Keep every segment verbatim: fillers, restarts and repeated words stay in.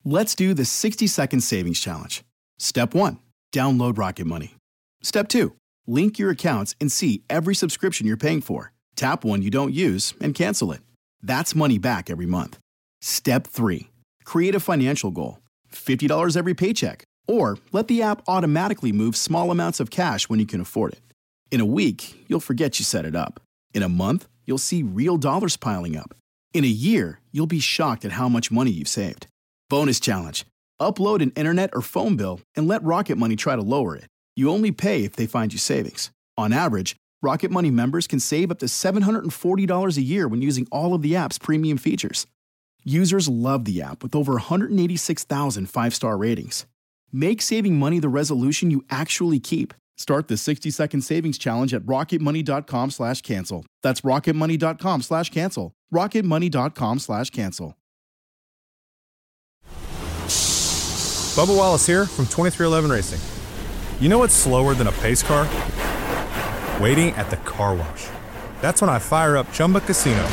Let's do the sixty second savings challenge. Step one, download Rocket Money. Step two, link your accounts and see every subscription you're paying for. Tap one you don't use and cancel it. That's money back every month. Step three, create a financial goal. fifty dollars every paycheck. Or let the app automatically move small amounts of cash when you can afford it. In a week, you'll forget you set it up. In a month, you'll see real dollars piling up. In a year, you'll be shocked at how much money you've saved. Bonus challenge. Upload an internet or phone bill and let Rocket Money try to lower it. You only pay if they find you savings. On average, Rocket Money members can save up to seven hundred forty dollars a year when using all of the app's premium features. Users love the app with over one hundred eighty-six thousand five-star ratings. Make saving money the resolution you actually keep. Start the sixty second savings challenge at rocketmoney.com slash cancel. That's rocketmoney.com slash cancel. rocketmoney.com slash cancel. Bubba Wallace here from twenty-three eleven Racing. You know what's slower than a pace car? Waiting at the car wash. That's when I fire up Chumba Casino.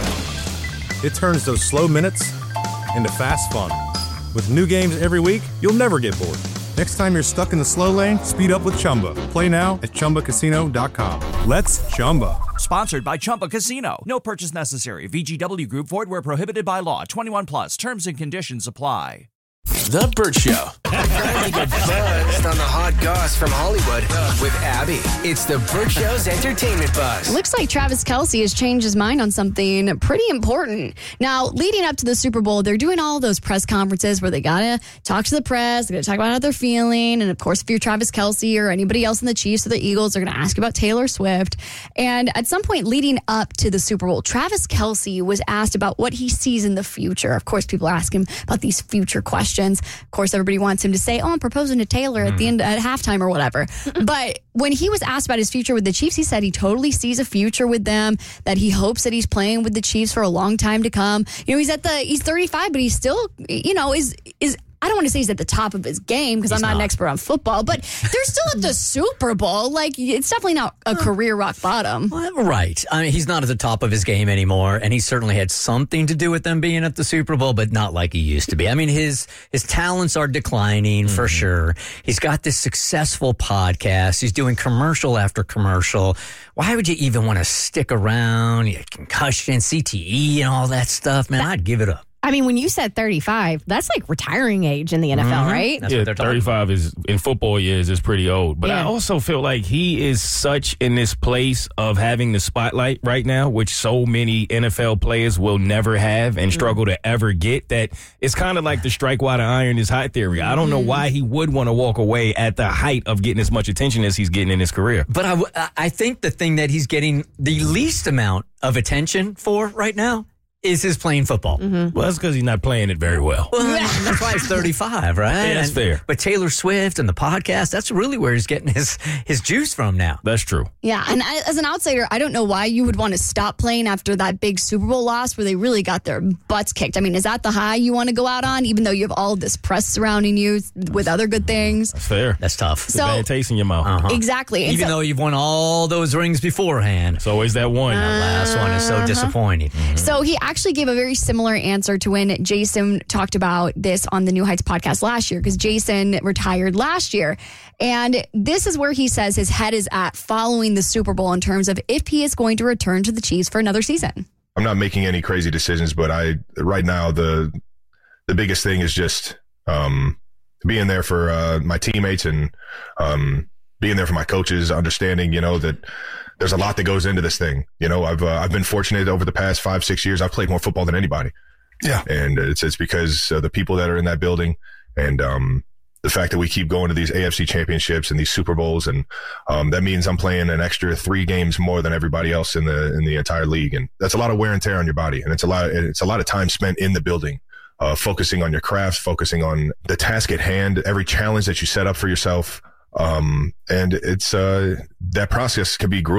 It turns those slow minutes into fast fun. With new games every week, you'll never get bored. Next time you're stuck in the slow lane, speed up with Chumba. Play now at chumba casino dot com. Let's Chumba. Sponsored by Chumba Casino. No purchase necessary. V G W Group. Void where prohibited by law. twenty-one plus. Terms and conditions apply. The Burt Show. Finally get buzzed on the hot goss from Hollywood with Abby. It's the Burt Show's entertainment buzz. Looks like Travis Kelce has changed his mind on something pretty important. Now, leading up to the Super Bowl, they're doing all those press conferences where they got to talk to the press. They're going to talk about how they're feeling. And, of course, if you're Travis Kelce or anybody else in the Chiefs or the Eagles, they're going to ask you about Taylor Swift. And at some point leading up to the Super Bowl, Travis Kelce was asked about what he sees in the future. Of course, people ask him about these future questions. Of course, everybody wants him to say, oh, I'm proposing to Taylor at the end at halftime or whatever. But when he was asked about his future with the Chiefs, he said he totally sees a future with them, that he hopes that he's playing with the Chiefs for a long time to come. You know, he's at the he's thirty-five, but he's still, you know, is is I don't want to say he's at the top of his game because I'm not, not an expert on football, but they're still at the Super Bowl. Like, it's definitely not a career rock bottom. Well, right. I mean, he's not at the top of his game anymore, and he certainly had something to do with them being at the Super Bowl, but not like he used to be. I mean, his his talents are declining mm-hmm. for sure. He's got this successful podcast. He's doing commercial after commercial. Why would you even want to stick around? You had concussion, C T E, and all that stuff. Man, I'd give it up. I mean, when you said thirty-five, that's like retiring age in the N F L, mm-hmm. right? That's yeah, thirty-five is in football years is pretty old. But yeah. I also feel like he is such in this place of having the spotlight right now, which so many N F L players will never have and mm-hmm. struggle to ever get, that it's kind of like the strike while the iron is hot theory. I don't know why he would want to walk away at the height of getting as much attention as he's getting in his career. But I, I think the thing that he's getting the least amount of attention for right now is his playing football. Mm-hmm. Well, that's because he's not playing it very well. Well, that's why he's thirty-five, right? Yeah, that's and, fair. But Taylor Swift and the podcast, that's really where he's getting his, his juice from now. That's true. Yeah, and I, as an outsider, I don't know why you would want to stop playing after that big Super Bowl loss where they really got their butts kicked. I mean, is that the high you want to go out on, even though you have all this press surrounding you with other good things? That's fair. That's tough. It's so, a bad taste in your mouth. Uh-huh. Exactly. Even so, though you've won all those rings beforehand. It's always that one. Uh, that last one is so uh-huh. disappointing. Mm-hmm. So he actually gave a very similar Similar answer to when Jason talked about this on the New Heights podcast last year, because Jason retired last year. And this is where he says his head is at following the Super Bowl in terms of if he is going to return to the Chiefs for another season. I'm not making any crazy decisions, but I right now the the biggest thing is just um, being there for uh, my teammates and um, being there for my coaches, understanding, you know, that there's a lot that goes into this thing. You know, I've, uh, I've been fortunate over the past five, six years. I've played more football than anybody. Yeah. And it's, it's because of the people that are in that building and, um, the fact that we keep going to these A F C championships and these Super Bowls. And, um, that means I'm playing an extra three games more than everybody else in the, in the entire league. And that's a lot of wear and tear on your body. And it's a lot, it's a lot of time spent in the building, uh, focusing on your craft, focusing on the task at hand, every challenge that you set up for yourself. Um, and it's, uh, that process can be grueling.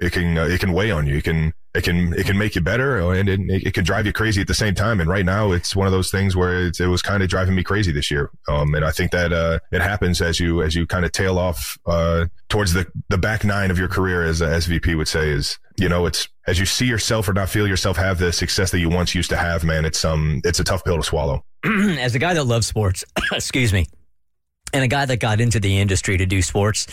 it can, uh, it can weigh on you. It can, it can, it can make you better, and it, it can drive you crazy at the same time. And right now it's one of those things where it's, it was kind of driving me crazy this year. Um, and I think that, uh, it happens as you, as you kind of tail off, uh, towards the, the back nine of your career, as a S V P would say, is, you know, it's as you see yourself or not feel yourself have the success that you once used to have, man, it's, um, it's a tough pill to swallow. As a guy that loves sports, excuse me, and a guy that got into the industry to do sports,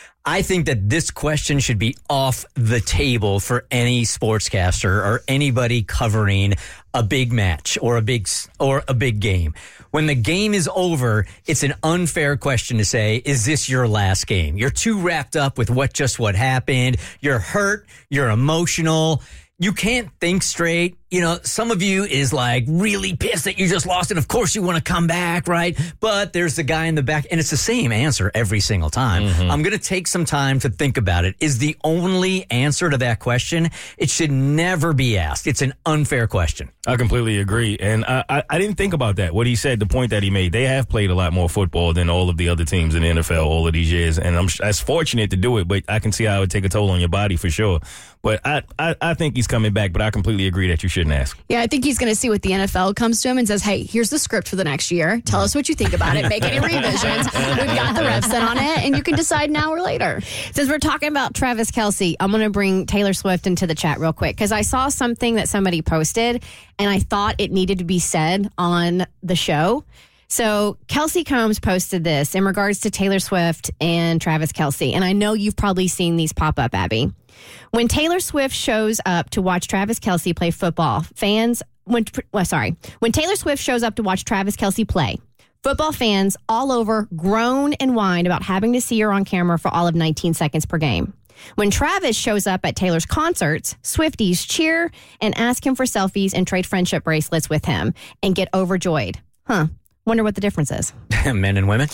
I think that this question should be off the table for any sportscaster or anybody covering a big match or a big or a big game. When the game is over, it's an unfair question to say, is this your last game? You're too wrapped up with what just what happened. You're hurt. You're emotional. You can't think straight. You know, some of you is like really pissed that you just lost it. Of course you want to come back, right? But there's the guy in the back, and it's the same answer every single time. Mm-hmm. I'm going to take some time to think about it. Is the only answer to that question. It should never be asked. It's an unfair question. I completely agree. And I, I, I didn't think about that. What he said, the point that he made, they have played a lot more football than all of the other teams in the N F L all of these years. And I'm that's fortunate to do it, but I can see how it would take a toll on your body for sure. But I, I, I think he's coming back, but I completely agree that you shouldn't ask. Yeah, I think he's going to see what the N F L comes to him and says, hey, here's the script for the next year. Tell us what you think about it. Make any revisions. We've got the refs in on it, and you can decide now or later. Since we're talking about Travis Kelce, I'm going to bring Taylor Swift into the chat real quick because I saw something that somebody posted, and I thought it needed to be said on the show. So Kelsey Combs posted this in regards to Taylor Swift and Travis Kelce, and I know you've probably seen these pop up, Abby. When Taylor Swift shows up to watch Travis Kelce play football, fans, when, well, sorry, when Taylor Swift shows up to watch Travis Kelce play, football fans all over groan and whine about having to see her on camera for all of nineteen seconds per game. When Travis shows up at Taylor's concerts, Swifties cheer and ask him for selfies and trade friendship bracelets with him and get overjoyed. Huh. Wonder what the difference is. Men and women.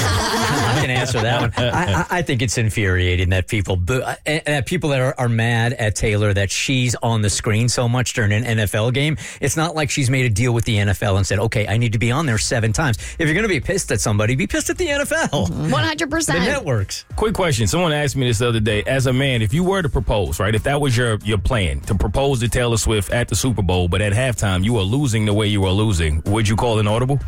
I can answer that one. I, I think it's infuriating that people boo, uh, people that are, are mad at Taylor that she's on the screen so much during an N F L game. It's not like she's made a deal with the N F L and said, okay, I need to be on there seven times. If you're going to be pissed at somebody, be pissed at the N F L. one hundred percent. The networks. Quick question. Someone asked me this the other day. As a man, if you were to propose, right, if that was your, your plan, to propose to Taylor Swift at the Super Bowl, but at halftime you were losing the way you were losing, would you call an audible?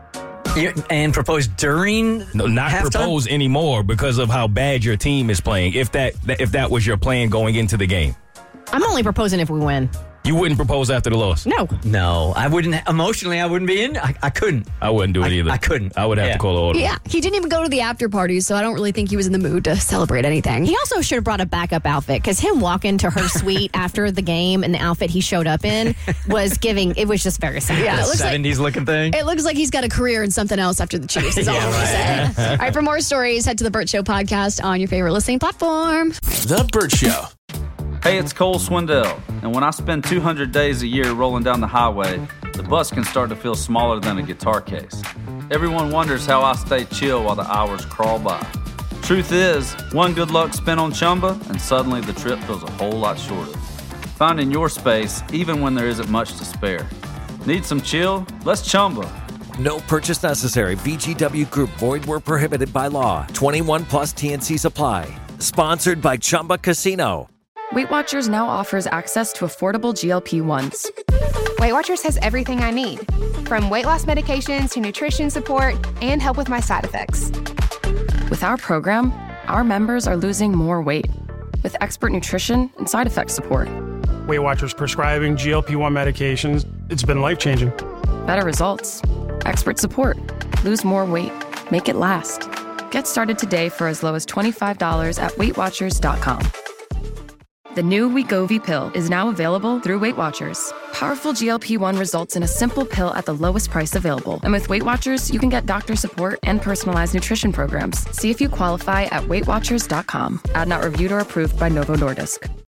And propose during no, not halftime? Propose anymore because of how bad your team is playing. If that if that was your plan going into the game, I'm only proposing if we win. You wouldn't propose after the loss? No. No, I wouldn't. Emotionally, I wouldn't be in. I, I couldn't. I wouldn't do it I, either. I couldn't. I would have yeah. to call an audible. Yeah, he didn't even go to the after party, so I don't really think he was in the mood to celebrate anything. He also should have brought a backup outfit because him walking to her suite after the game and the outfit he showed up in was giving, it was just very sad. Yeah, The it looks seventies like, looking thing. It looks like he's got a career in something else after the Chiefs. Is all Yeah, I'm right. saying. All right, for more stories, head to the Burt Show podcast on your favorite listening platform. The Burt Show. Hey, it's Cole Swindell, and when I spend two hundred days a year rolling down the highway, the bus can start to feel smaller than a guitar case. Everyone wonders how I stay chill while the hours crawl by. Truth is, one good luck spin on Chumba, and suddenly the trip feels a whole lot shorter. Finding your space, even when there isn't much to spare. Need some chill? Let's Chumba. No purchase necessary. V G W Group. Void where prohibited by law. twenty-one plus T N C supply. Sponsored by Chumba Casino. Weight Watchers now offers access to affordable G L P ones. Weight Watchers has everything I need, from weight loss medications to nutrition support and help with my side effects. With our program, our members are losing more weight with expert nutrition and side effect support. Weight Watchers prescribing G L P one medications. It's been life-changing. Better results. Expert support. Lose more weight. Make it last. Get started today for as low as twenty-five dollars at weight watchers dot com. The new Wegovy pill is now available through Weight Watchers. Powerful G L P one results in a simple pill at the lowest price available. And with Weight Watchers, you can get doctor support and personalized nutrition programs. See if you qualify at weight watchers dot com. Ad not reviewed or approved by Novo Nordisk.